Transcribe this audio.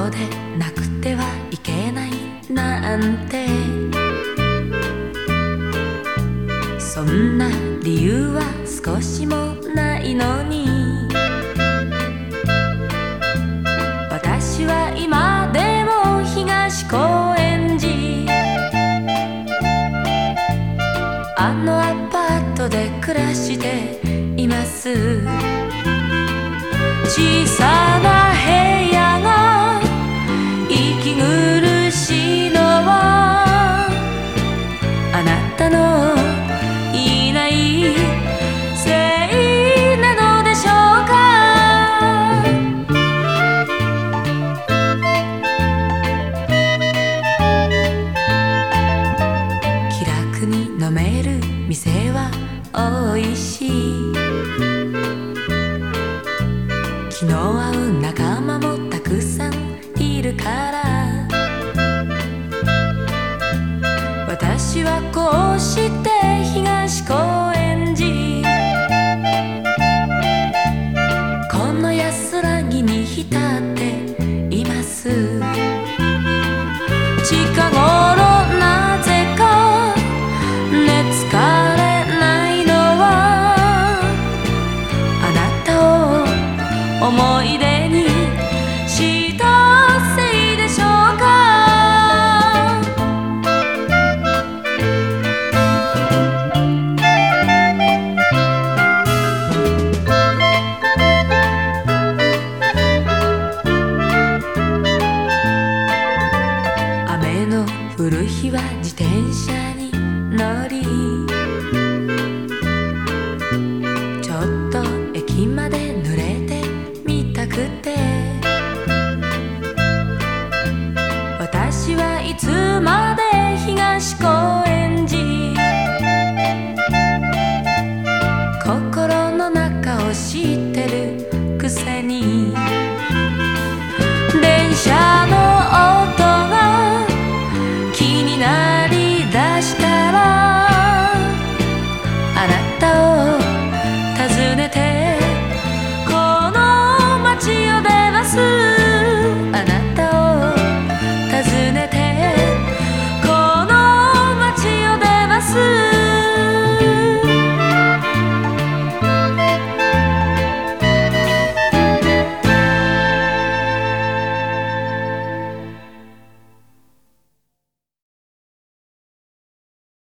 でなくてはいけないなんて、そんな理由は少しもないのに、私は今でも東高円寺、あのアパートで暮らしています。小さな部屋が息苦しいのは、あなたのいないせいなのでしょうか。気楽に飲める店は多いし、気の合う仲間もたくさんいるから、私はこうして東高円寺、この安らぎに浸っています。近頃なぜか寝つかれないのは、あなたを思い出にしたせいでしょうか。雨の降る日は自転車